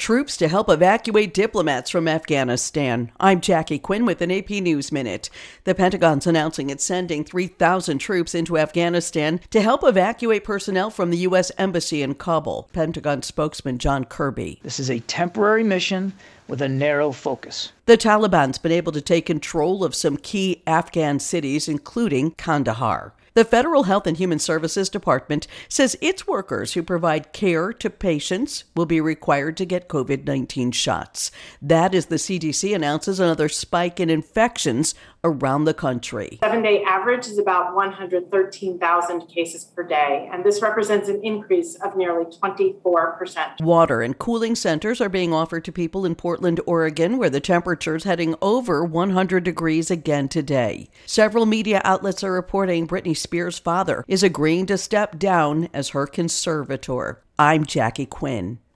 troops to help evacuate diplomats from Afghanistan. I'm Jackie Quinn with an AP News Minute. The Pentagon's announcing it's sending 3,000 troops into Afghanistan to help evacuate personnel from the U.S. Embassy in Kabul. Pentagon spokesman John Kirby. This is a temporary mission with a narrow focus. The Taliban's been able to take control of some key Afghan cities, including Kandahar. The Federal Health and Human Services Department says its workers who provide care to patients will be required to get COVID-19 shots. That as the CDC announces another spike in infections around the country. 7-day average is about 113,000 cases per day, and this represents an increase of nearly 24%. Water and cooling centers are being offered to people in Portland, Oregon, where the temperature is heading over 100 degrees again today. Several media outlets are reporting Britney Spears' father is agreeing to step down as her conservator. I'm Jackie Quinn.